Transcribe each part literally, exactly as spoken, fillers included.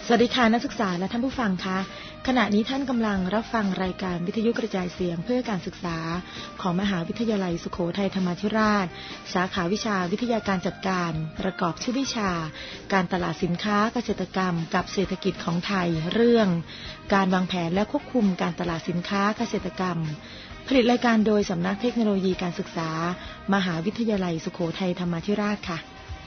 สวัสดีค่ะนักศึกษาและท่านผู้ฟังคะขณะนี้ท่านกำลังรับฟังรายการวิทยุกระจายเสียงเพื่อการศึกษาของมหาวิทยาลัยสุโขทัยธรรมาธิราชสาขาวิชาวิทยาการจัดการประกอบชื่อวิชาการตลาดสินค้าเกษตรกรรมกับเศรษฐกิจของไทยเรื่องการวางแผนและควบคุมการตลาดสินค้าเกษตรกรรมผลิตรายการโดยสำนักเทคโนโลยีการศึกษามหาวิทยาลัยสุโขทัยธรรมาธิราชค่ะ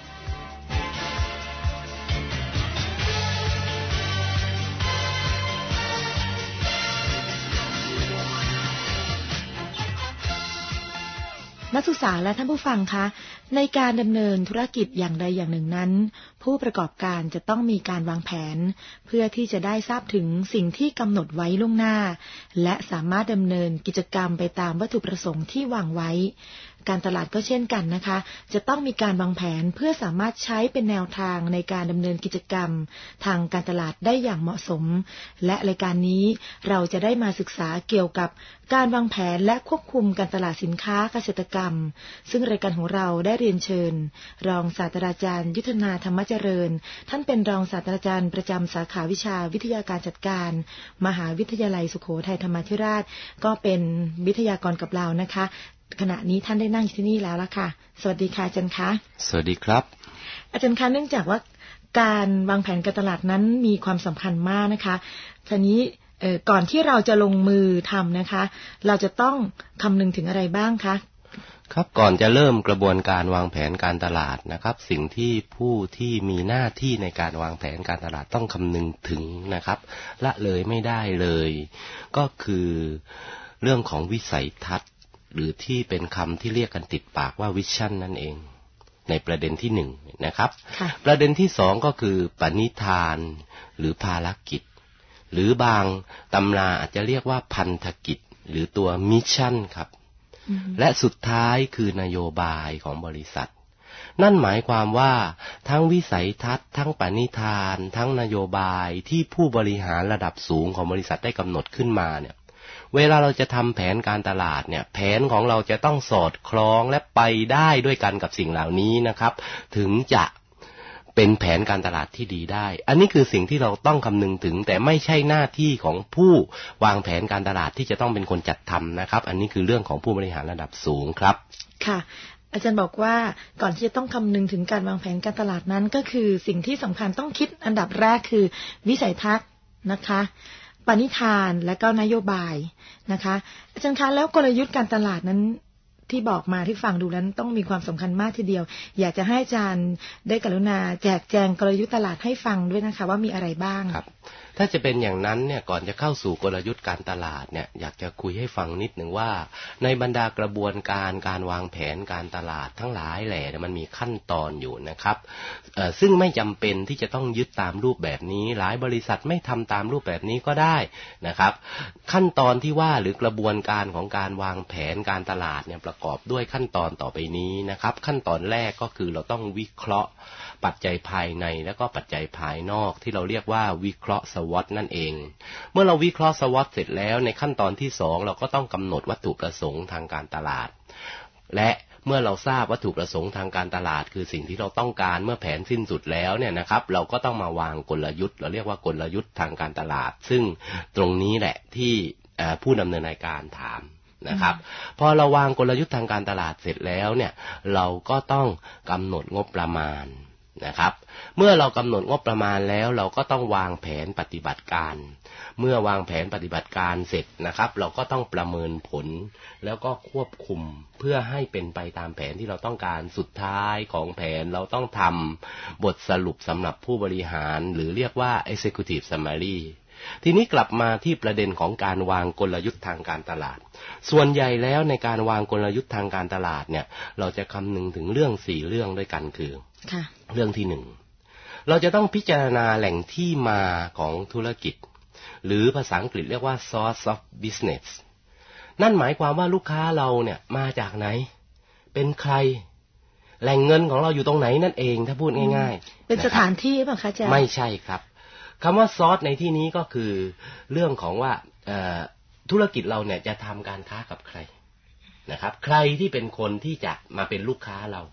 นักศึกษาและท่านผู้ฟังคะในการดำเนินธุรกิจอย่างใดอย่างหนึ่งนั้นผู้ประกอบการจะต้องมีการวางแผนเพื่อที่จะได้ทราบถึงสิ่งที่กำหนดไว้ล่วงหน้าและสามารถดำเนินกิจกรรมไปตามวัตถุประสงค์ที่วางไว้การตลาดก็เช่นกันนะคะจะต้องมีการวางแผนเพื่อสามารถใช้เป็นแนวทางในการดำเนินกิจกรรมทางการตลาดได้อย่างเหมาะสมและรายการนี้เราจะได้มาศึกษาเกี่ยวกับการวางแผนและควบคุมการตลาดสินค้าเกษตรกรรมซึ่งรายการของเราได้เรียนเชิญรองศาสตราจารย์ยุทธนาธรรมเจริญท่านเป็นรองศาสตราจารย์ประจำสาขาวิชาวิทยาการจัดการมหาวิทยาลัยสุโขทัยธรรมาธิราชก็เป็นวิทยากรกับเรานะคะขณะนี้ท่านได้นั่งอยู่ที่นี่แล้วล่ะค่ะสวัสดีค่ะอาจารย์คะสวัสดีครับอาจารย์คะเนื่องจากว่าการวางแผนการตลาดนั้นมีความสำคัญมากนะคะทีนี้ก่อนที่เราจะลงมือทำนะคะเราจะต้องคำนึงถึงอะไรบ้างคะครับก่อนจะเริ่มกระบวนการวางแผนการตลาดนะครับสิ่งที่ผู้ที่มีหน้าที่ในการวางแผนการตลาดต้องคำนึงถึงนะครับละเลยไม่ได้เลยก็คือเรื่องของวิสัยทัศน์หรือที่เป็นคำที่เรียกกันติดปากว่าวิชั่นนั่นเองในประเด็นที่หนึ่งนะครับประเด็นที่สองก็คือปณิธานหรือภารกิจหรือบางตำราอาจจะเรียกว่าพันธกิจหรือตัวมิชชั่นครับและสุดท้ายคือนโยบายของบริษัทนั่นหมายความว่าทั้งวิสัยทัศน์ทั้งปณิธานทั้งนโยบายที่ผู้บริหารระดับสูงของบริษัทได้กำหนดขึ้นมาเนี่ยเวลาเราจะทำแผนการตลาดเนี่ยแผนของเราจะต้องสอดคล้องและไปได้ด้วยกันกับสิ่งเหล่านี้นะครับถึงจะเป็นแผนการตลาดที่ดีได้อันนี้คือสิ่งที่เราต้องคำนึงถึงแต่ไม่ใช่หน้าที่ของผู้วางแผนการตลาดที่จะต้องเป็นคนจัดทำนะครับอันนี้คือเรื่องของผู้บริหารระดับสูงครับค่ะอาจารย์บอกว่าก่อนที่จะต้องคำนึงถึงการวางแผนการตลาดนั้นก็คือสิ่งที่สำคัญต้องคิดอันดับแรกคือวิสัยทัศน์นะคะปณิธานและก็นโยบายนะคะอาจารย์คะแล้วกลยุทธ์การตลาดนั้นที่บอกมาที่ฟังดูนั้นต้องมีความสำคัญมากทีเดียวอยากจะให้อาจารย์ได้กรุณาแจกแจงกลยุทธ์ตลาดให้ฟังด้วยนะคะว่ามีอะไรบ้างครับถ้าจะเป็นอย่างนั้นเนี่ยก่อนจะเข้าสู่กลยุทธ์การตลาดเนี่ยอยากจะคุยให้ฟังนิดหนึ่งว่าในบรรดากระบวนการการวางแผนการตลาดทั้งหลายแหล่เนี่ยมันมีขั้นตอนอยู่นะครับเอ่อซึ่งไม่จำเป็นที่จะต้องยึดตามรูปแบบนี้หลายบริษัทไม่ทำตามรูปแบบนี้ก็ได้นะครับขั้นตอนที่ว่าหรือกระบวนการของการวางแผนการตลาดเนี่ยประกอบด้วยขั้นตอนต่อไปนี้นะครับขั้นตอนแรกก็คือเราต้องวิเคราะห์ปัจจัยภายในและก็ปัจจัยภายนอกที่เราเรียกว่าวิเคราะห์ สวอต นั่นเองเมื่อเราวิเคราะห์ สวอต เสร็จแล้วในขั้นตอนที่สองเราก็ต้องกำหนดวัตถุประสงค์ทางการตลาดและเมื่อเราทราบวัตถุประสงค์ทางการตลาดคือสิ่งที่เราต้องการเมื่อแผนสิ้นสุดแล้วเนี่ยนะครับเราก็ต้องมาวางกลยุทธ์เราเรียกว่ากลยุทธ์ทางการตลาดซึ่งตรงนี้แหละที่ผู้ดำเนินรายการถามนะครับพอเราวางกลยุทธ์ทางการตลาดเสร็จแล้วเนี่ยเราก็ต้องกำหนดงบประมาณนะครับเมื่อเรากำหนดงบประมาณแล้วเราก็ต้องวางแผนปฏิบัติการเมื่อวางแผนปฏิบัติการเสร็จนะครับเราก็ต้องประเมินผลแล้วก็ควบคุมเพื่อให้เป็นไปตามแผนที่เราต้องการสุดท้ายของแผนเราต้องทำบทสรุปสำหรับผู้บริหารหรือเรียกว่า executive summaryทีนี้กลับมาที่ประเด็นของการวางกลยุทธ์ทางการตลาดส่วนใหญ่แล้วในการวางกลยุทธ์ทางการตลาดเนี่ยเราจะคำนึงถึงเรื่องสี่เรื่องด้วยกันคือเรื่องที่หนึ่งเราจะต้องพิจารณาแหล่งที่มาของธุรกิจหรือภาษาอังกฤษเรียกว่า source of business นั่นหมายความว่าลูกค้าเราเนี่ยมาจากไหนเป็นใครแหล่งเงินของเราอยู่ตรงไหนนั่นเองถ้าพูดง่ายๆเป็นสถานที่ป่ะคะอาจารย์ไม่ใช่ครับคำว่าซอสในที่นี้ก็คือเรื่องของว่าธุรกิจเราเนี่ยจะทำการค้ากับใครนะครับใครที่เป็นคนที่จะมาเป็นลูกค้าเรา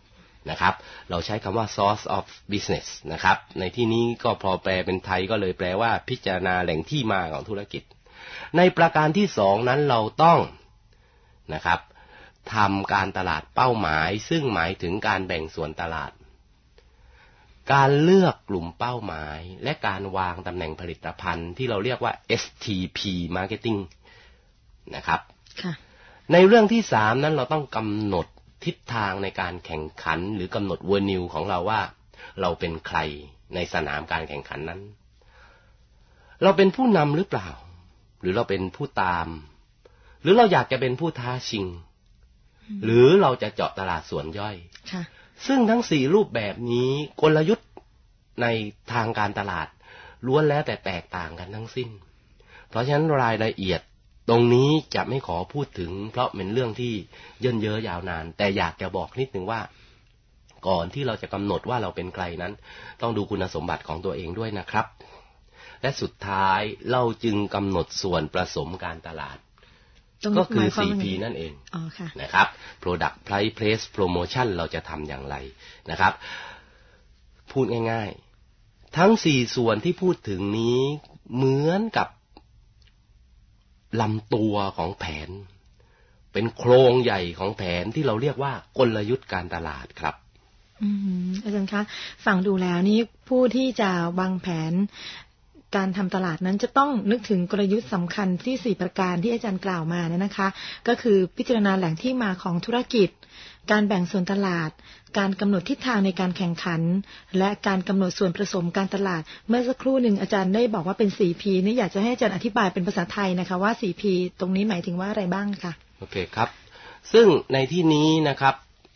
นะครับเราใช้คำว่า source of business นะครับในที่นี้ก็พอแปลเป็นไทยก็เลยแปลว่าพิจารณาแหล่งที่มาของธุรกิจในประการที่สองนั้นเราต้องนะครับทำการตลาดเป้าหมายซึ่งหมายถึงการแบ่งส่วนตลาดการเลือกกลุ่มเป้าหมายและการวางตำแหน่งผลิตภัณฑ์ที่เราเรียกว่า เอส ที พี Marketing นะครับในเรื่องที่สามนั้นเราต้องกำหนดทิศทางในการแข่งขันหรือกำหนดเวอร์นิวของเราว่าเราเป็นใครในสนามการแข่งขันนั้นเราเป็นผู้นำหรือเปล่าหรือเราเป็นผู้ตามหรือเราอยากจะเป็นผู้ท้าชิงหรือเราจะเจาะตลาดส่วนย่อยซึ่งทั้งสี่รูปแบบนี้กลยุทธ์ในทางการตลาดล้วนแล้วแต่แตกต่างกันทั้งสิ้นเพราะฉะนั้นรายละเอียดตรงนี้จะไม่ขอพูดถึงเพราะเป็นเรื่องที่เยินเยอะยาวนานแต่อยากจะบอกนิดนึงว่าก่อนที่เราจะกำหนดว่าเราเป็นใครนั้นต้องดูคุณสมบัติของตัวเองด้วยนะครับและสุดท้ายเราจึงกำหนดส่วนผสมการตลาดก็คือ โฟร์ พี นั่นเองนะครับ Product Price Place Promotion เราจะทำอย่างไรนะครับพูดง่ายๆทั้งสี่ส่วนที่พูดถึงนี้เหมือนกับลำตัวของแผนเป็นโครงใหญ่ของแผนที่เราเรียกว่ากลยุทธ์การตลาดครับอืมอาจารย์คะฟังดูแล้วนี่ผู้ที่จะวางแผนการทำตลาดนั้นจะต้องนึกถึงกลยุทธ์สำคัญที่สี่ประการที่อาจารย์กล่าวมาเนี่ยนะคะก็คือพิจารณาแหล่งที่มาของธุรกิจการแบ่งส่วนตลาดการกำหนดทิศทางในการแข่งขันและการกำหนดส่วนผสมการตลาดเมื่อสักครู่หนึ่งอาจารย์ได้บอกว่าเป็น โฟร์ พี นี่อยากจะให้อาจารย์อธิบายเป็นภาษาไทยนะคะว่า โฟร์ พี ตรงนี้หมายถึงว่าอะไรบ้างคะโอเคครับซึ่งในที่นี้นะครับ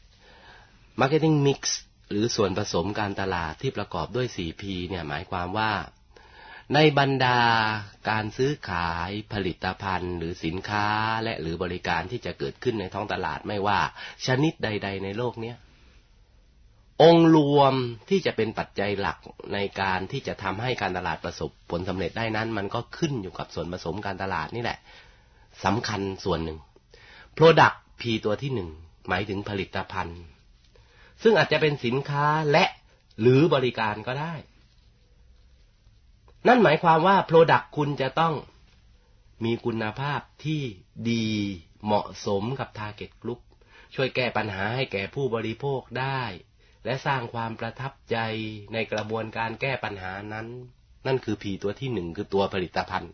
Marketing Mix หรือส่วนผสมการตลาดที่ประกอบด้วย โฟร์ พี เนี่ยหมายความว่าในบรรดาการซื้อขายผลิตภัณฑ์หรือสินค้าและหรือบริการที่จะเกิดขึ้นในท้องตลาดไม่ว่าชนิดใดๆในโลกนี้องค์รวมที่จะเป็นปัจจัยหลักในการที่จะทำให้การตลาดประสบผลสำเร็จได้นั้นมันก็ขึ้นอยู่กับส่วนผสมการตลาดนี่แหละสำคัญส่วนหนึ่ง Product P ตัวที่หนึ่งหมายถึงผลิตภัณฑ์ซึ่งอาจจะเป็นสินค้าและหรือบริการก็ได้นั่นหมายความว่า Product คุณจะต้องมีคุณภาพที่ดีเหมาะสมกับ Target Group ช่วยแก้ปัญหาให้แก่ผู้บริโภคได้และสร้างความประทับใจในกระบวนการแก้ปัญหานั้นนั่นคือ P ตัวที่หนึ่งคือตัวผลิตภัณฑ์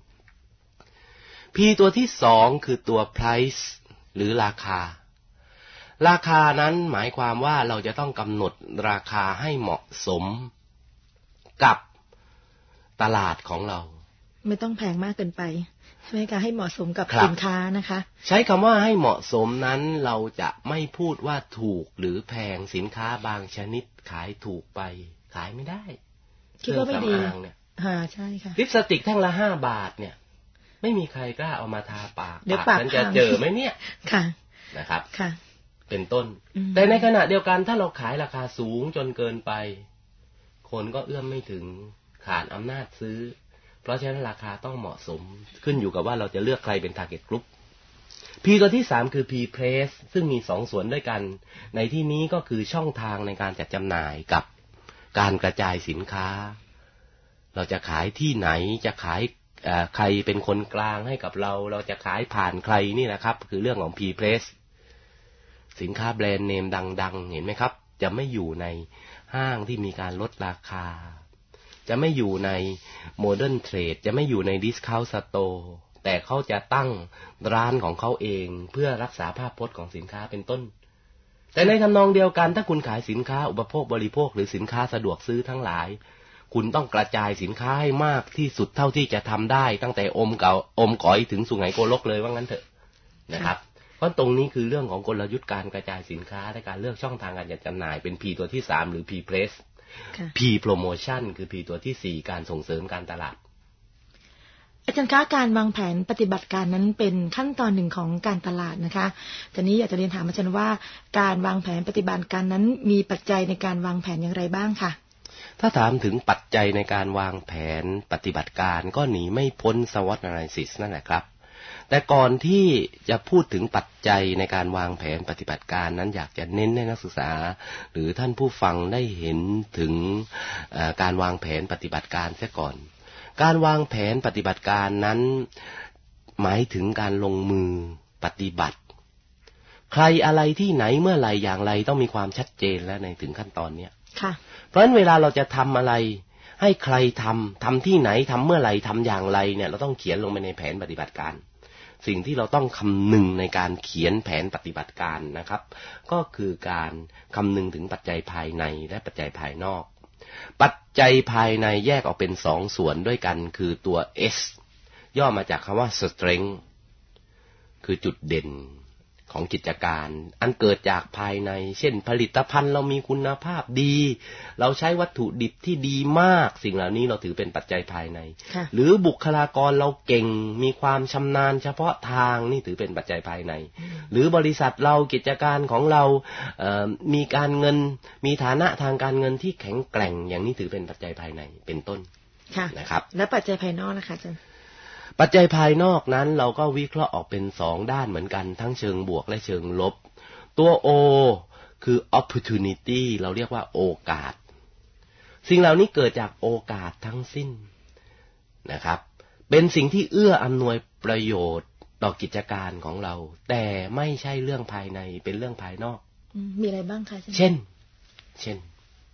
P ตัวที่สองคือตัว Price หรือราคาราคานั้นหมายความว่าเราจะต้องกำหนดราคาให้เหมาะสมกับตลาดของเราไม่ต้องแพงมากเกินไปใช่ไหมคะให้เหมาะสมกับสินค้านะคะใช้คำว่าให้เหมาะสมนั้นเราจะไม่พูดว่าถูกหรือแพงสินค้าบางชนิดขายถูกไปขายไม่ได้คิดว่าไม่ดีเนี่ยอ่าใช่ค่ะลิปสติกแท่งละห้าบาทเนี่ยไม่มีใครกล้าเอามาทาปากปากนั้นจะเจอไหมเนี่ยค่ะนะครับค่ะเป็นต้นแต่ในขณะเดียวกันถ้าเราขายราคาสูงจนเกินไปคนก็เอื้อมไม่ถึงขาดอำนาจซื้อเพราะฉะนั้นราคาต้องเหมาะสมขึ้นอยู่กับว่าเราจะเลือกใครเป็น target group P ตัวที่สามคือ P place ซึ่งมีสองส่วนด้วยกันในที่นี้ก็คือช่องทางในการจัดจำหน่ายกับการกระจายสินค้าเราจะขายที่ไหนจะขายใครเป็นคนกลางให้กับเราเราจะขายผ่านใครนี่นะครับคือเรื่องของ P place สินค้าแบรนด์เนมดังๆเห็นไหมครับจะไม่อยู่ในห้างที่มีการลดราคาจะไม่อยู่ในโมเดิร์นเทรดจะไม่อยู่ในดิสคาวน์สโตร์แต่เขาจะตั้งร้านของเขาเองเพื่อรักษาภาพพจน์ของสินค้าเป็นต้นแต่ในทำนองเดียวกันถ้าคุณขายสินค้าอุปโภคบริโภคหรือสินค้าสะดวกซื้อทั้งหลายคุณต้องกระจายสินค้าให้มากที่สุดเท่าที่จะทำได้ตั้งแต่อมเก่าอมก๋อยถึงสุไหงโกลกเลยว่างั้นเถอะนะครับเพราะตรงนี้คือเรื่องของกลยุทธ์การกระจายสินค้าและการเลือกช่องทางการจัดจำหน่ายเป็น P ตัวที่สามหรือ P place P promotion คือ P ตัวที่สี่การส่งเสริมการตลาดอาจารย์คะการวางแผนปฏิบัติการนั้นเป็นขั้นตอนหนึ่งของการตลาดนะคะทีนี้อยากจะเรียนถามอาจารย์ว่าการวางแผนปฏิบัติการนั้นมีปัจจัยในการวางแผนอย่างไรบ้างคะถ้าถามถึงปัจจัยในการวางแผนปฏิบัติการก็หนีไม่พ้น SWOT analysis นั่นแหละครับแต่ก่อนที่จะพูดถึงปัจจัยในการวางแผนปฏิบัติการนั้นอยากจะเน้นให้นักศึกษาหรือท่านผู้ฟังได้เห็นถึงการวางแผนปฏิบัติการเสียก่อนการวางแผนปฏิบัติการนั้นหมายถึงการลงมือปฏิบัติใครอะไรที่ไหนเมื่อไหร่อย่างไรต้องมีความชัดเจนแล้วในถึงขั้นตอนนี้ค่ะเพราะฉะนั้นเวลาเราจะทำอะไรให้ใครทำทำที่ไหนทำเมื่อไหร่ทำอย่างไรเนี่ยเราต้องเขียนลงไปในแผนปฏิบัติการสิ่งที่เราต้องคำนึงในการเขียนแผนปฏิบัติการนะครับก็คือการคำนึงถึงปัจจัยภายในและปัจจัยภายนอกปัจจัยภายในแยกออกเป็นสองส่วนด้วยกันคือตัว S ย่อมาจากคำว่า strength คือจุดเด่นของกิจการอันเกิดจากภายในเช่นผลิตภัณฑ์เรามีคุณภาพดีเราใช้วัตถุดิบที่ดีมากสิ่งเหล่านี้เราถือเป็นปัจจัยภายในหรือบุคลากรเราเก่งมีความชำนาญเฉพาะทางนี่ถือเป็นปัจจัยภายในหรือบริษัทเรากิจการของเราเอ่อมีการเงินมีฐานะทางการเงินที่แข็งแกร่งอย่างนี้ถือเป็นปัจจัยภายในเป็นต้นนะครับและปัจจัยภายนอกนะคะอาจารย์ปัจจัยภายนอกนั้นเราก็วิเคราะห์ออกเป็นสองด้านเหมือนกันทั้งเชิงบวกและเชิงลบตัว O คือ opportunity เราเรียกว่าโอกาสสิ่งเหล่านี้เกิดจากโอกาสทั้งสิ้นนะครับเป็นสิ่งที่เอื้ออำนวยประโยชน์ต่อกิจการของเราแต่ไม่ใช่เรื่องภายในเป็นเรื่องภายนอกมีอะไรบ้างคะเช่นเช่น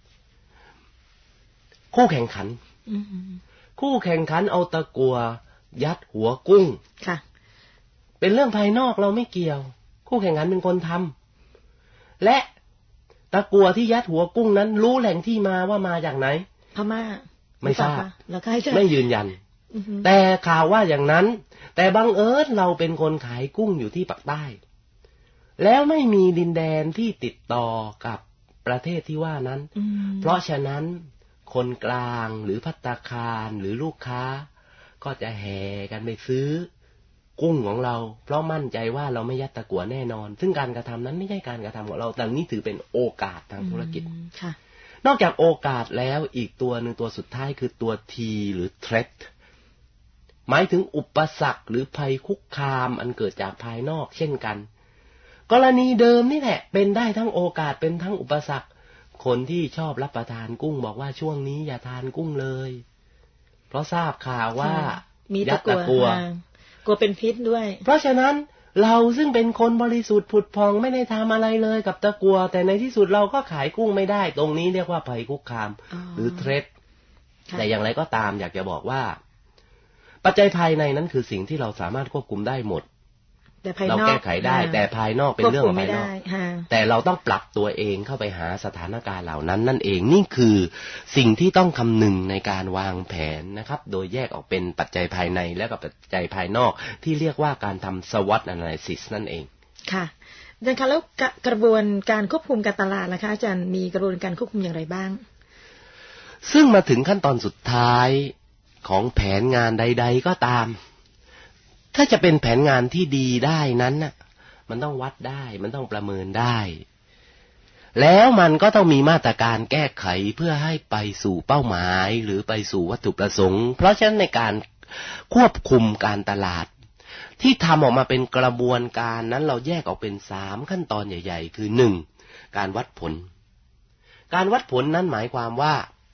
คู่แข่งขันคู่แข่งขันเอาตะกั่วยัดหัวกุ้งค่ะเป็นเรื่องภายนอกเราไม่เกี่ยวคู่แข่งขันเป็นคนทำและตะกั่วที่ยัดหัวกุ้งนั้นรู้แหล่งที่มาว่ามาจากไหนพม่าไม่ทราบแล้วก็ไม่ยืนยันแต่ข่าวว่าอย่างนั้นแต่บังเอิญเราเป็นคนขายกุ้งอยู่ที่ปากใต้แล้วไม่มีดินแดนที่ติดต่อกับประเทศที่ว่านั้นเพราะฉะนั้นคนกลางหรือภัตตาคารหรือลูกค้าก็จะแห่กันไปซื้อกุ้งของเราเพราะมั่นใจว่าเราไม่ยัดตะกั่วแน่นอนซึ่งการกระทำนั้นไม่ใช่การกระทำของเราแต่นี้ถือเป็นโอกาสทางธุรกิจนอกจากโอกาสแล้วอีกตัวหนึ่งตัวสุดท้ายคือตัว T หรือ threat หมายถึงอุปสรรคหรือภัยคุกคามอันเกิดจากภายนอกเช่นกันกรณีเดิมนี่แหละเป็นได้ทั้งโอกาสเป็นทั้งอุปสรรคคนที่ชอบรับประทานกุ้งบอกว่าช่วงนี้อย่าทานกุ้งเลยเพราะทราบข่าวว่ามีตะกั่วกลัวเป็นพิษด้วยเพราะฉะนั้นเราซึ่งเป็นคนบริสุทธิ์ผุดพองไม่ได้ทำอะไรเลยกับตะกั่วแต่ในที่สุดเราก็ขายกุ้งไม่ได้ตรงนี้เรียกว่าภัยคุกคามหรือเทรดแต่อย่างไรก็ตามอยากจะบอกว่าปัจจัยภายในนั้นคือสิ่งที่เราสามารถควบคุมได้หมดเราแก้ไขได้แต่ภายนอกเป็นเรื่องของภายนอกแต่เราต้องปรับตัวเองเข้าไปหาสถานการณ์เหล่านั้นนั่นเองนี่คือสิ่งที่ต้องคำนึงในการวางแผนนะครับโดยแยกออกเป็นปัจจัยภายในและกับปัจจัยภายนอกที่เรียกว่าการทำ SWOT analysis นั่นเองค่ะอาจารย์คะแล้วกระบวนการควบคุมการตลาดนะคะอาจารย์มีกระบวนการควบคุมอย่างไรบ้างซึ่งมาถึงขั้นตอนสุดท้ายของแผนงานใดๆก็ตามถ้าจะเป็นแผนงานที่ดีได้นั้นน่ะมันต้องวัดได้มันต้องประเมินได้แล้วมันก็ต้องมีมาตรการแก้ไขเพื่อให้ไปสู่เป้าหมายหรือไปสู่วัตถุประสงค์เพราะฉะนั้นในการควบคุมการตลาดที่ทำออกมาเป็นกระบวนการนั้นเราแยกออกเป็นสามขั้นตอนใหญ่ๆคือหนึ่งการวัดผลการวัดผลนั้นหมายความว่า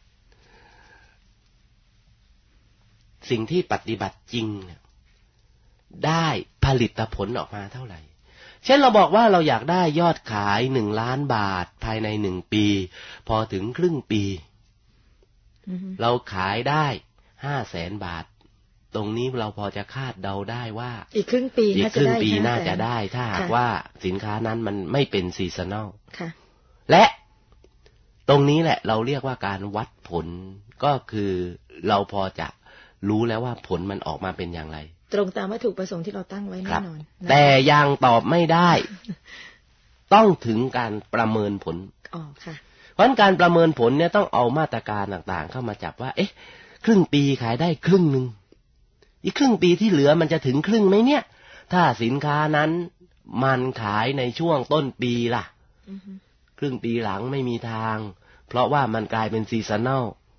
สิ่งที่ปฏิบัติจริงได้ผลิตผลออกมาเท่าไหร่เช่นเราบอกว่าเราอยากได้ยอดขายหนึ่งล้านบาทภายในหนึ่งปีพอถึงครึ่งปี mm-hmm. เราขายได้ห้าแสนบาทตรงนี้เราพอจะคาดเดาได้ว่าอีกครึ่งปีอีกครึ่งปีน่าจะได้ถ้าหากว่าสินค้านั้นมันไม่เป็นซีซันนอลและตรงนี้แหละเราเรียกว่าการวัดผลก็คือเราพอจะรู้แล้วว่าผลมันออกมาเป็นอย่างไรตรงตามวัตถุประสงค์ที่เราตั้งไว้แน่นอนแต่ยังตอบไม่ได้ ต้องถึงการประเมินผลอ๋อค่ะเพราะการประเมินผลเนี่ยต้องเอามาตรการต่างๆเข้ามาจับว่าเอ๊ะครึ่งปีขายได้ครึ่งนึงอีกครึ่งปีที่เหลือมันจะถึงครึ่งไหมเนี่ยถ้าสินค้านั้นมันขายในช่วงต้นปีล่ะครึ่งปีหลังไม่มีทางเพราะว่ามันกลายเป็นซีซันนอล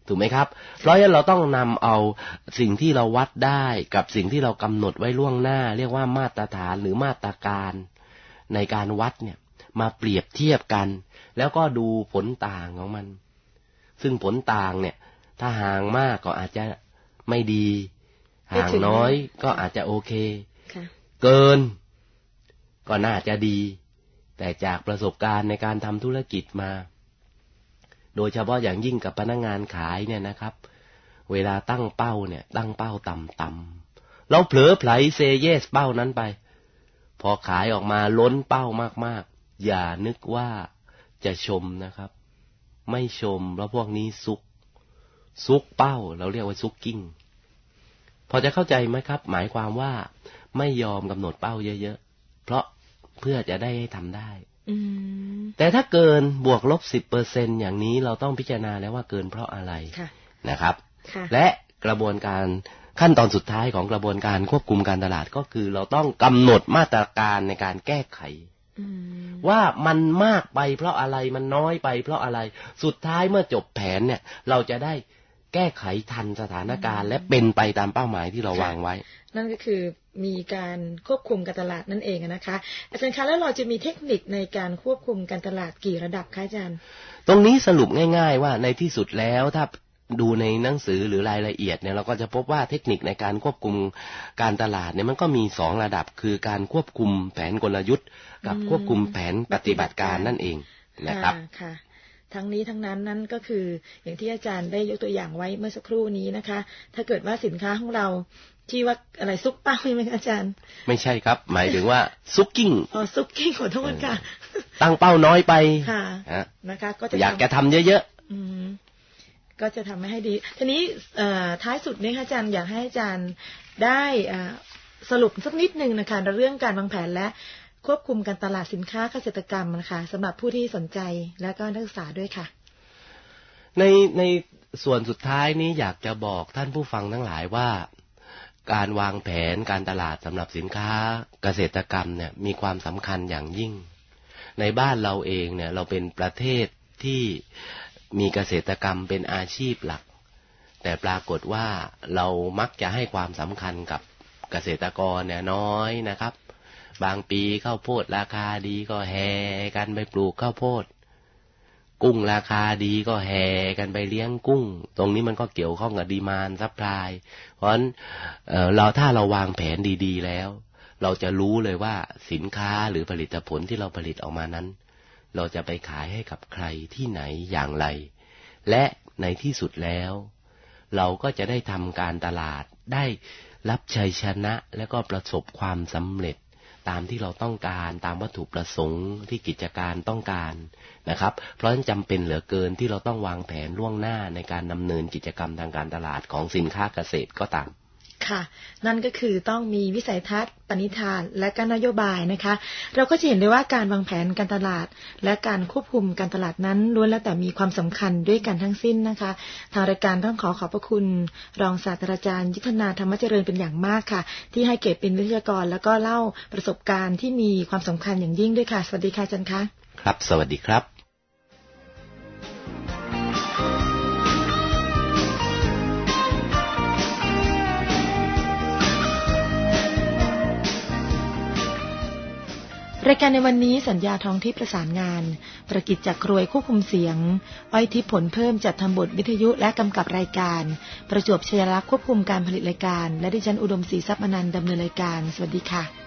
ถูกไหมครับเพราะฉะนั้นเราต้องนำเอาสิ่งที่เราวัดได้กับสิ่งที่เรากำหนดไว้ล่วงหน้าเรียกว่ามาตรฐานหรือมาตรการในการวัดเนี่ยมาเปรียบเทียบกันแล้วก็ดูผลต่างของมันซึ่งผลต่างเนี่ยถ้าห่างมากก็อาจจะไม่ดีห่างน้อยก็อาจจะโอเคเกินก็น่าจะดีแต่จากประสบการณ์ในการทำธุรกิจมาโดยเฉพาะอย่างยิ่งกับพนักงานขายเนี่ยนะครับเวลาตั้งเป้าเนี่ยตั้งเป้าต่ำๆเราเผลอไผลเซเยสเป้านั้นไปพอขายออกมาล้นเป้ามากๆอย่านึกว่าจะชมนะครับไม่ชมเพราะพวกนี้ซุกซุกเป้าเราเรียกว่าซุกกิ้งพอจะเข้าใจไหมครับหมายความว่าไม่ยอมกำหนดเป้าเยอะๆเพราะเพื่อจะได้ทำได้แต่ถ้าเกินบวกลบ สิบเปอร์เซ็นต์ อย่างนี้เราต้องพิจารณาแล้วว่าเกินเพราะอะไรนะครับและกระบวนการขั้นตอนสุดท้ายของกระบวนการควบคุมการตลาดก็คือเราต้องกำหนดมาตรการในการแก้ไขว่ามันมากไปเพราะอะไรมันน้อยไปเพราะอะไรสุดท้ายเมื่อจบแผนเนี่ยเราจะได้แก้ไขทันสถานการณ์และเป็นไปตามเป้าหมายที่เราวางไว้นั่นก็คือมีการควบคุมการตลาดนั่นเองนะคะอาจารย์คะแล้วเราจะมีเทคนิคในการควบคุมการตลาดกี่ระดับคะอาจารย์ตรงนี้สรุปง่ายๆว่าในที่สุดแล้วถ้าดูในหนังสือหรือรายละเอียดเนี่ยเราก็จะพบว่าเทคนิคในการควบคุมการตลาดเนี่ยมันก็มีสองระดับคือการควบคุมแผนกลยุทธ์กับควบคุมแผนปฏิบัติการนั่นเองนะครับค่ะทั้งนี้ทั้งนั้นนั่นก็คืออย่างที่อาจารย์ได้ยกตัวอย่างไว้เมื่อสักครู่นี้นะคะถ้าเกิดว่าสินค้าของเราที่ว่าอะไรซุกเป้าใช่ไหมอาจารย์ไม่ใช่ครับหมายถึงว่าซุกกิ้งอ๋อซุกกิ้งขอโทษค่ะตั้งเป้าน้อยไปค่ะนะคะก็จะอยากจะทำเยอะๆก็จะทำให้ดีทีนี้ท้ายสุดนี้อาจารย์อยากให้อาจารย์ได้สรุปสักนิดนึงนะคะเรื่องการวางแผนและควบคุมการตลาดสินค้าเกษตรกรรมนะคะสำหรับผู้ที่สนใจและก็นักศึกษาด้วยค่ะในในส่วนสุดท้ายนี้อยากจะบอกท่านผู้ฟังทั้งหลายว่าการวางแผนการตลาดสำหรับสินค้าเกษตรกรรมเนี่ยมีความสำคัญอย่างยิ่งในบ้านเราเองเนี่ยเราเป็นประเทศที่มีเกษตรกรรมเป็นอาชีพหลักแต่ปรากฏว่าเรามักจะให้ความสำคัญกับเกษตรกรเนี่ยน้อยนะครับบางปีข้าวโพดราคาดีก็แห่กันไปปลูกข้าวโพดกุ้งราคาดีก็แห่กันไปเลี้ยงกุ้งตรงนี้มันก็เกี่ยวข้องกับดีมานด์ซัพพลายเพราะฉะนั้นเอ่อเราถ้าเราวางแผนดีๆแล้วเราจะรู้เลยว่าสินค้าหรือผลิตผลที่เราผลิตออกมานั้นเราจะไปขายให้กับใครที่ไหนอย่างไรและในที่สุดแล้วเราก็จะได้ทำการตลาดได้รับชัยชนะและก็ประสบความสำเร็จตามที่เราต้องการตามวัตถุประสงค์ที่กิจการต้องการนะครับเพราะฉะนั้นจำเป็นเหลือเกินที่เราต้องวางแผนล่วงหน้าในการดำเนินกิจกรรมทางการตลาดของสินค้าเกษตรก็ตามค่ะนั่นก็คือต้องมีวิสัยทัศน์ปณิธานและก็นโยบายนะคะเราก็จะเห็นได้ว่าการวางแผนการตลาดและการควบคุมการตลาดนั้นล้วนแล้วแต่มีความสำคัญด้วยกันทั้งสิ้นนะคะทางรายการต้องขอขอบพระคุณรองศาสตราจารย์ยุทธนาธรรมเจริญเป็นอย่างมากค่ะที่ให้เกียรติเป็นวิทยากรแล้วก็เล่าประสบการณ์ที่มีความสำคัญอย่างยิ่งด้วยค่ะสวัสดีค่ะอาจารย์คะครับสวัสดีครับรายการในวันนี้สัญญาท้องที่ประสานงานประกิจจากกรวยควบคุมเสียงอ้อยทิพย์ผลเพิ่มจัดทำบทวิทยุและกำกับรายการประจวบชยลักษณ์ควบคุมการผลิตรายการและดิฉันอุดมศรีทรัพย์อนันต์ดำเนินรายการสวัสดีค่ะ